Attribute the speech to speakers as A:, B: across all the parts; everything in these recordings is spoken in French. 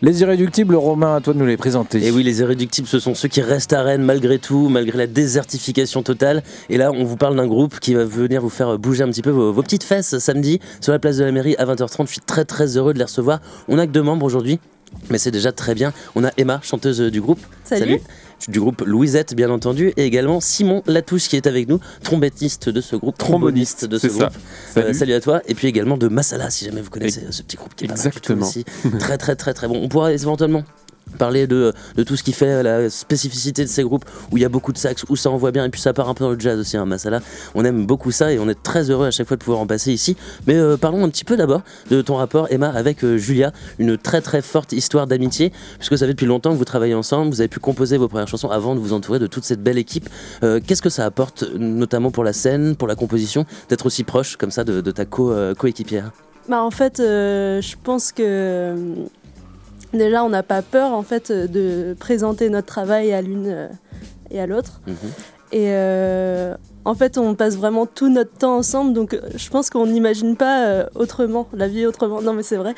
A: Les Irréductibles, Romain, à toi de nous les présenter.
B: Et oui, les Irréductibles, ce sont ceux qui restent à Rennes malgré tout, malgré la désertification totale. Et là, on vous parle d'un groupe qui va venir vous faire bouger un petit peu vos petites fesses samedi sur la place de la mairie à 20h30. Je suis très très heureux de les recevoir. On n'a que 2 membres aujourd'hui, mais c'est déjà très bien. On a Emma, chanteuse du groupe.
C: Salut.
B: Du groupe Louisette, bien entendu, et également Simon Latouche qui est avec nous, trompettiste de ce groupe, tromboniste de ce groupe. Salut à toi. Et puis également de Massala, si jamais vous connaissez ce petit groupe qui est
D: exactement
B: pas mal du tout aussi. Très très très très bon. On pourra éventuellement parler de tout ce qui fait la spécificité de ces groupes où il y a beaucoup de sax, où ça envoie bien, et puis ça part un peu dans le jazz aussi, hein, Massala. On aime beaucoup ça et on est très heureux à chaque fois de pouvoir en passer ici. Mais parlons un petit peu d'abord de ton rapport, Emma, avec Julia, une très très forte histoire d'amitié, puisque ça fait depuis longtemps que vous travaillez ensemble, vous avez pu composer vos premières chansons avant de vous entourer de toute cette belle équipe. Qu'est-ce que ça apporte, notamment pour la scène, pour la composition, d'être aussi proche comme ça de ta coéquipière?
C: En fait, je pense que déjà, on n'a pas peur en fait de présenter notre travail à l'une et à l'autre. Et en fait, on passe vraiment tout notre temps ensemble, donc je pense qu'on n'imagine pas autrement, la vie autrement. Non, mais c'est vrai.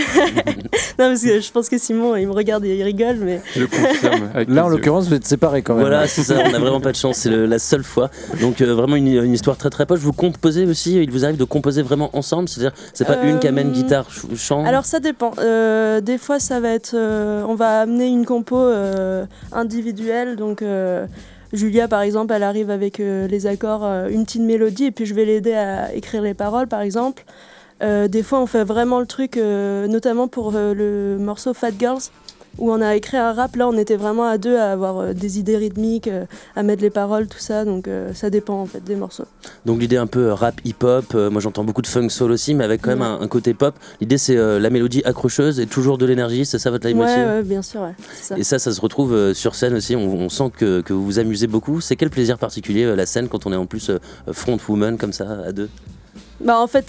C: Non, parce que je pense que Simon, il me regarde et il rigole, mais...
D: Je confirme.
A: Là, en l'occurrence, vous êtes séparés quand même.
B: Voilà, c'est ça, on n'a vraiment pas de chance, c'est la seule fois. Donc vraiment une histoire très très proche. Vous composez aussi, il vous arrive de composer vraiment ensemble, c'est-à-dire c'est pas une qui amène guitare, chant?
C: Alors ça dépend. Des fois, ça va être... on va amener une compo individuelle, donc... Julia, par exemple, elle arrive avec les accords, une petite mélodie, et puis je vais l'aider à écrire les paroles, par exemple. Des fois, on fait vraiment le truc, notamment pour le morceau Fat Girls, où on a écrit un rap. Là, on était vraiment à 2 à avoir des idées rythmiques, à mettre les paroles, tout ça. Donc, ça dépend, en fait, des morceaux.
B: Donc, l'idée un peu rap, hip-hop. Moi, j'entends beaucoup de funk soul aussi, mais avec quand même un côté pop. L'idée, c'est la mélodie accrocheuse et toujours de l'énergie. C'est ça votre leitmotiv?
C: Ouais, bien sûr, ouais. C'est ça.
B: Et ça se retrouve sur scène aussi. On sent que vous vous amusez beaucoup. C'est quel plaisir particulier, la scène, quand on est en plus frontwoman comme ça, à 2?
C: En fait,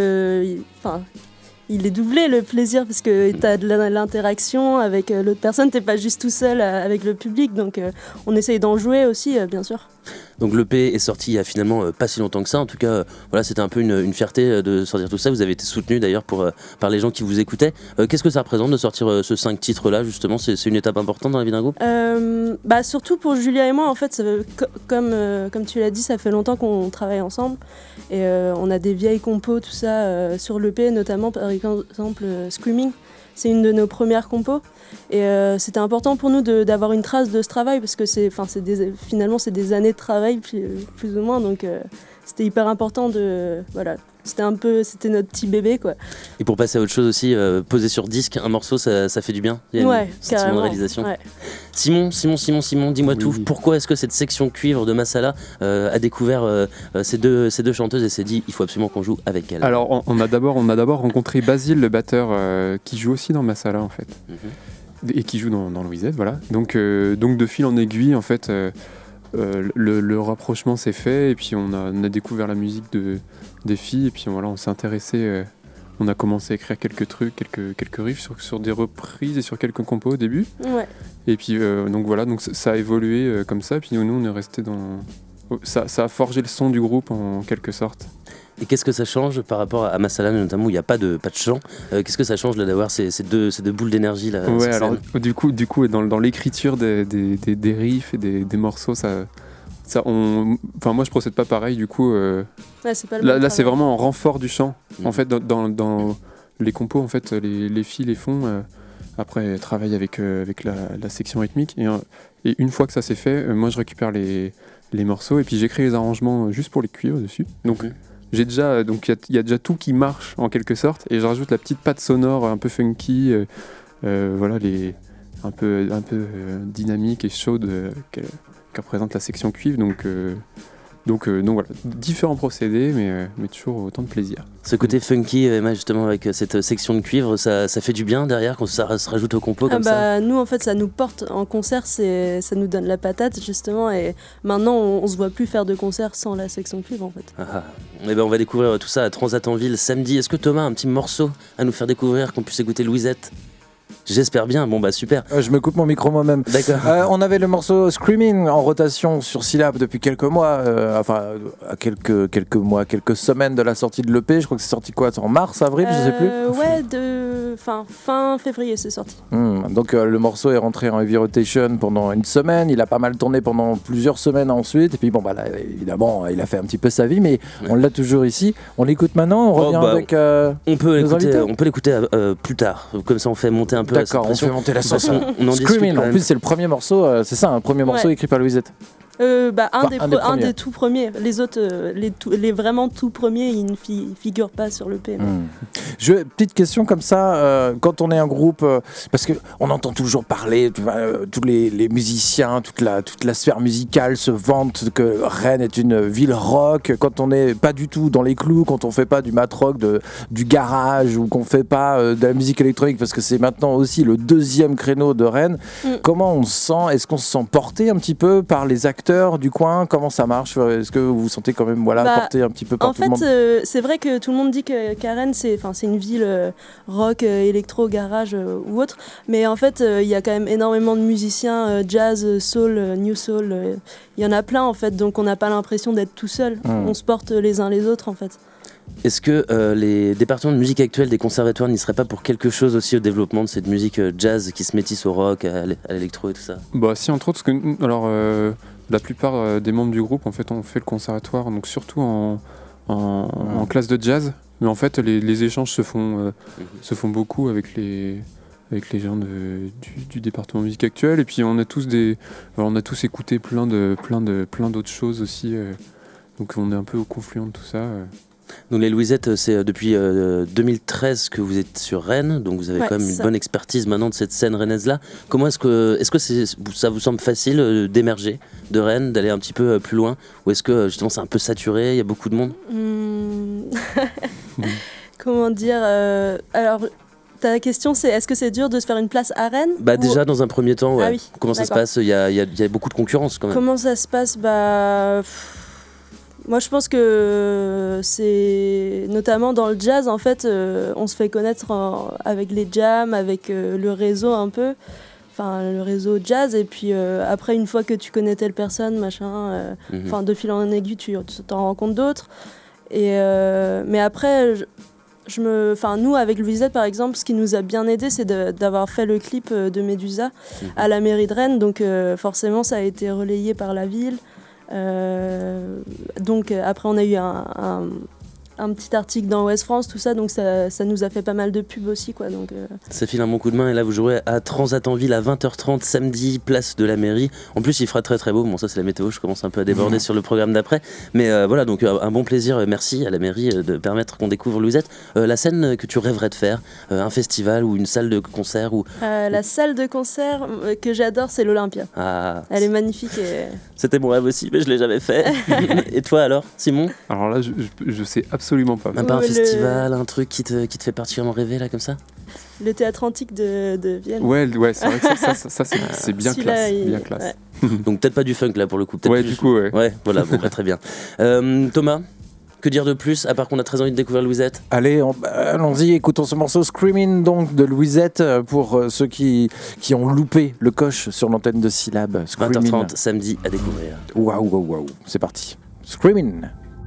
C: il est doublé le plaisir parce que tu as de l'interaction avec l'autre personne, t'es pas juste tout seul avec le public, donc on essaye d'en jouer aussi, bien sûr.
B: Donc l'EP est sorti il y a finalement pas si longtemps que ça. En tout cas, voilà, c'était un peu une fierté de sortir tout ça. Vous avez été soutenu d'ailleurs par les gens qui vous écoutaient. Qu'est-ce que ça représente de sortir ce 5 titres-là, justement? C'est une étape importante dans la vie d'un groupe?
C: Surtout pour Julia et moi, en fait, comme tu l'as dit, ça fait longtemps qu'on travaille ensemble. Et on a des vieilles compos, tout ça, sur l'EP, notamment par exemple Screaming. C'est une de nos premières compos. Et c'était important pour nous d'avoir une trace de ce travail parce que finalement c'est des années de travail plus ou moins, donc c'était hyper important c'était notre petit bébé, quoi.
B: Et pour passer à autre chose aussi, poser sur disque un morceau, ça fait du bien. Il y a une sentiment de réalisation. Ouais. Simon, dis-moi tout. Pourquoi est-ce que cette section cuivre de Massala a découvert ces deux chanteuses et s'est dit il faut absolument qu'on joue avec elles?
D: Alors on a d'abord rencontré Basile, le batteur, qui joue aussi dans Massala en fait. Et qui joue dans Louisette, voilà. Donc de fil en aiguille, en fait, le rapprochement s'est fait, et puis on a découvert la musique des filles, et puis voilà, on s'est intéressé, on a commencé à écrire quelques trucs, quelques riffs sur des reprises et sur quelques compos au début.
C: Ouais.
D: Et puis donc voilà, donc ça a évolué comme ça, et puis nous on est resté dans... Ça a forgé le son du groupe en quelque sorte.
B: Et qu'est-ce que ça change par rapport à Massala, notamment où il n'y a pas de chant? Qu'est-ce que ça change là, d'avoir ces deux boules d'énergie là?
D: Ouais, alors du coup dans l'écriture des riffs et des morceaux, moi je procède pas pareil du coup.
C: C'est pas
D: là c'est vraiment en renfort du chant. En fait dans les compos, en fait les filles les font. Après elles travaillent avec la section rythmique et une fois que ça c'est fait, moi je récupère les morceaux et puis j'écris les arrangements juste pour les cuivres dessus. Donc j'ai déjà, donc il y a déjà tout qui marche en quelque sorte, et je rajoute la petite patte sonore un peu funky, voilà, un peu dynamique et chaude que représente la section cuivre. Donc voilà, différents procédés, mais toujours autant de plaisir.
B: Ce côté funky, Emma, justement, avec cette section de cuivre, ça fait du bien derrière quand ça se rajoute au compo comme ça?
C: Nous, en fait, ça nous porte en concert, ça nous donne la patate, justement, et maintenant, on se voit plus faire de concert sans la section de cuivre, en fait.
B: Et on va découvrir tout ça à Transat en Ville samedi. Est-ce que Thomas a un petit morceau à nous faire découvrir, qu'on puisse écouter Louisette? J'espère bien. Bon, bah super.
A: Je me coupe mon micro moi-même.
B: D'accord.
A: On avait le morceau Screaming en rotation sur Syllab depuis quelques mois, à quelques semaines de la sortie de l'EP. Je crois que c'est sorti quoi, en mars, avril, je sais plus.
C: Ouais, fin février c'est sorti.
A: Donc le morceau est rentré en heavy rotation pendant une semaine. Il a pas mal tourné pendant plusieurs semaines ensuite. Et puis bon, bah là, évidemment, il a fait un petit peu sa vie, mais on l'a toujours ici. On l'écoute maintenant. On revient avec.
B: On peut
A: nos
B: l'écouter plus tard. Comme ça, on fait monter un peu.
A: D'accord, on fait monter la sauce.
B: On en
A: Screaming, en plus c'est le premier morceau, c'est ça, un premier morceau écrit par Louisette.
C: Un des tout premiers. Les autres, les vraiment tout premiers, ils ne figurent pas sur le P.
A: Petite question comme ça, quand on est un groupe, parce qu'on entend toujours parler, tous les musiciens, toute la sphère musicale se vantent que Rennes est une ville rock, quand on n'est pas du tout dans les clous, quand on fait pas du mat rock, du garage, ou qu'on fait pas de la musique électronique, parce que c'est maintenant aussi le deuxième créneau de Rennes, comment on se sent? Est-ce qu'on se sent porté un petit peu par les acteurs du coin? Comment ça marche? Est-ce que vous vous sentez quand même porté un petit peu par tout le monde?
C: En fait, c'est vrai que tout le monde dit qu'à Rennes, c'est une ville rock, électro, garage ou autre. Mais en fait, il y a quand même énormément de musiciens jazz, soul, new soul. Il y en a plein en fait, donc on n'a pas l'impression d'être tout seul. On se porte les uns les autres en fait.
B: Est-ce que les départements de musique actuels des conservatoires n'y seraient pas pour quelque chose aussi au développement de cette musique jazz qui se métisse au rock, à l'électro et tout ça?
D: Bah si, entre autres, la plupart des membres du groupe, en fait, ont fait le conservatoire, donc surtout en classe de jazz. Mais en fait, les échanges se font beaucoup avec les gens du département de musique actuelle. Et puis on a tous écouté plein d'autres choses aussi. Donc on est un peu au confluent de tout ça.
B: Donc les Louisettes, c'est depuis 2013 que vous êtes sur Rennes, donc vous avez quand même une bonne expertise maintenant de cette scène rennaise-là. Comment est-ce que ça vous semble facile d'émerger de Rennes, d'aller un petit peu plus loin, ou est-ce que justement c'est un peu saturé, il y a beaucoup de monde?
C: Comment dire alors, ta question c'est est-ce que c'est dur de se faire une place à Rennes?
B: Déjà dans un premier temps, ouais.
C: Ah oui,
B: comment ça se passe? Il y a beaucoup de concurrence quand même.
C: Comment ça se passe? Moi, je pense que c'est notamment dans le jazz, en fait, on se fait connaître avec les jams, avec le réseau un peu, le réseau jazz. Et puis après, une fois que tu connais telle personne, de fil en aiguille, tu t'en rends compte d'autres. Mais après, nous, avec Louisette, par exemple, ce qui nous a bien aidé, c'est d'avoir fait le clip de Médusa à la mairie de Rennes. Donc forcément, ça a été relayé par la ville. Donc après on a eu un petit article dans Ouest France, tout ça, donc ça nous a fait pas mal de pubs aussi quoi, donc,
B: Ça file un bon coup de main et là vous jouerez à Transat en ville à 20h30 samedi, place de la mairie. En plus il fera très très beau, bon ça c'est la météo, je commence un peu à déborder sur le programme d'après, mais voilà, donc un bon plaisir, merci à la mairie de permettre qu'on découvre Louisette. La scène que tu rêverais de faire, un festival ou une salle de concert
C: La salle de concert que j'adore, c'est l'Olympia. Elle est magnifique
B: C'était mon rêve aussi, mais je l'ai jamais fait. Et toi alors, Simon?
D: Alors là je sais absolument pas.
B: Même pas un festival, un truc qui te fait particulièrement rêver là comme ça?
C: Le théâtre antique de Vienne.
D: Ouais, c'est vrai que ça c'est bien classe. Bien classe.
C: Ouais.
B: Donc peut-être pas du funk là pour le coup.
D: Ouais, du coup, ouais.
B: Ouais, voilà, bon, très bien. Thomas, que dire de plus, à part qu'on a très envie de découvrir Louisette?
A: Allez, allons-y, écoutons ce morceau Screaming donc de Louisette pour ceux qui ont loupé le coche sur l'antenne de Syllab.
B: 20h30 samedi à découvrir.
A: Waouh, c'est parti. Screaming.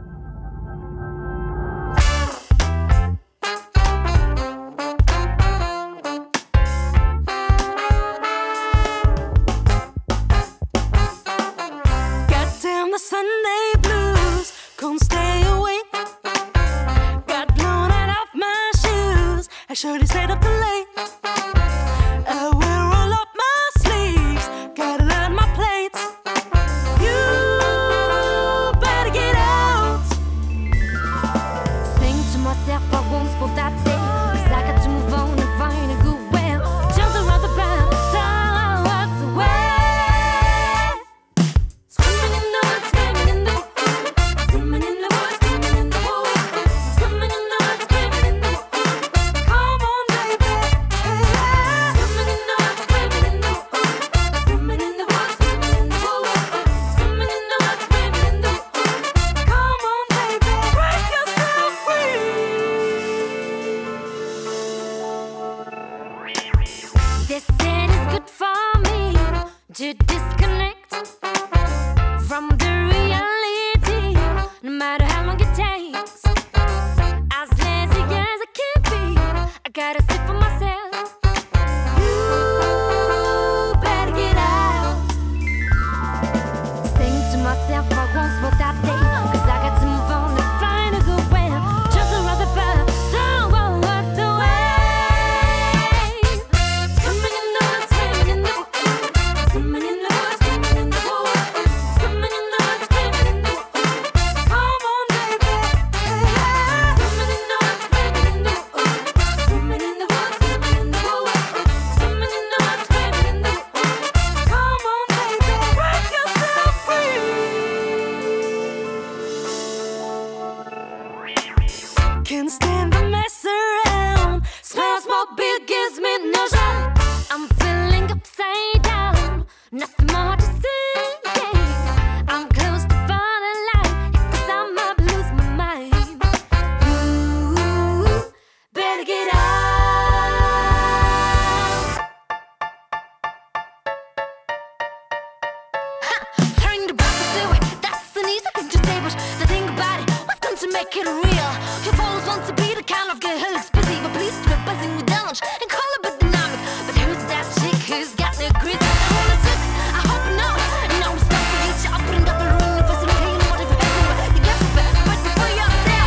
E: Surely stayed up too late. I will roll up my sleeves, gotta learn my plates. You better get out. Sing to myself, I won't spot that day. 'Cause I got to move on and find a good way. Jump around the ground, down what's away. Screaming in the woods, screaming in the woods, screaming in the woods, screaming in the woods, screaming in the woods, screaming in the woods. Come on. They said it's good for me to disconnect from the reality, no matter how long it takes. As lazy as I can be, I gotta sit for myself. You better get out. Saying to myself I won't spend that day, 'cause I got to move on and find a good way. Just around the bird, don't want what's away. Swimming in the woods, swimming in the woods, swimming in the woods, swimming in the woods, swimming in the woods, swimming in the woods. Come on, baby. Swimming in the woods, swimming in the woods, swimming in the woods, swimming in the woods, swimming in the woods, swimming in the woods. Come on, baby, break yourself free. Can't stand the mess around. Smell smoke, beer gives me nausea. I'm feeling upside down. Nothing more to say. I'm close to falling light, 'cause I might lose my mind. You better get out. Turning the back away, that's an easy thing to say, but the thing about it, what's going to make it real? You've always wanted to be the kind of girl who's busy, but please do it buzzing with lunch and call it but dynamic. But who's that chick who's got the grit? All the sisters, I hope you know it. And now it's time for you to up and up and run the first and pay no more than you get for it, but for yourself.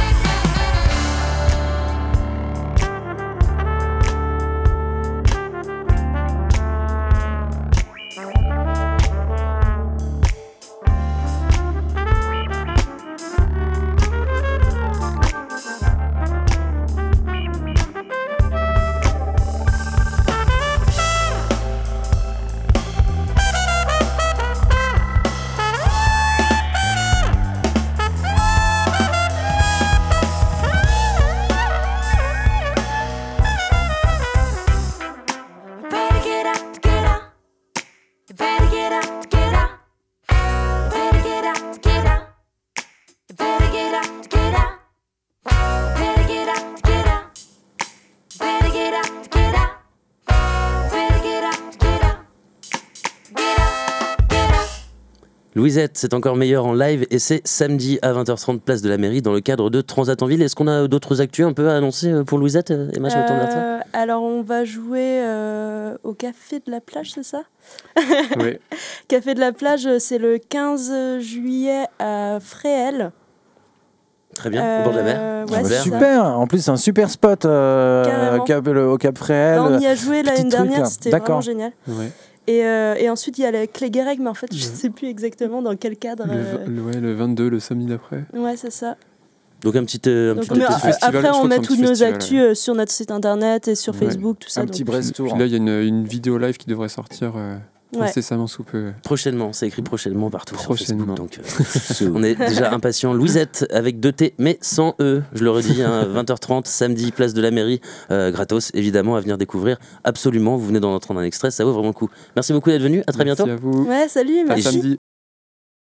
E: You better get out, get out. You better get out, get out. You better get out, get out. You better get out, get out. You better get out, get out. You better get out, get out. You better get out, get out. Get out, get out.
B: Louisette, c'est encore meilleur en live et c'est samedi à 20h30 place de la mairie dans le cadre de Transat en ville. Est-ce qu'on a d'autres actus un peu à annoncer pour Louisette? Emma, je me tourne vers toi.
C: Alors on va jouer au Café de la Plage, c'est ça?
D: Ouais.
C: Café de la Plage, c'est le 15 juillet à Fréhel.
B: Très bien, au bord de la mer.
C: Ouais, c'est ça.
A: Super, en plus c'est un super spot
C: Carrément.
A: au Cap Fréhel.
C: On y a joué l'année
A: petit truc,
C: dernière,
A: là.
C: c'était
A: D'accord.
C: vraiment génial.
D: Ouais.
C: Et ensuite il y a la Clé-Guérec, mais en fait je sais plus exactement dans quel cadre.
D: Le 22, le samedi d'après.
C: Ouais, c'est ça.
B: Donc un petit
C: Donc,
B: petit
C: mais
D: festival,
C: après
D: je crois
C: on
D: que
C: met
D: c'est un
C: toutes
D: petit
C: nos
D: festival,
C: actus sur notre site internet et sur
D: Ouais.
C: Facebook, tout ça.
A: Un
C: donc-
A: petit Brest Tour.
D: Puis là, il y a une vidéo live qui devrait sortir
C: Ouais.
D: incessamment sous peu.
B: prochainement, c'est écrit prochainement partout
D: Prochainement.
B: sur Facebook. Donc on est déjà impatients. Louisette avec 2 T mais sans E, je le redis, hein, 20h30 samedi place de la mairie, gratos évidemment à venir découvrir absolument. Vous venez d'en entendre un extrait, ça vaut vraiment le coup. Merci beaucoup d'être venu, à très bientôt.
D: Merci à vous.
C: Ouais, salut,
D: À
C: merci.
D: samedi.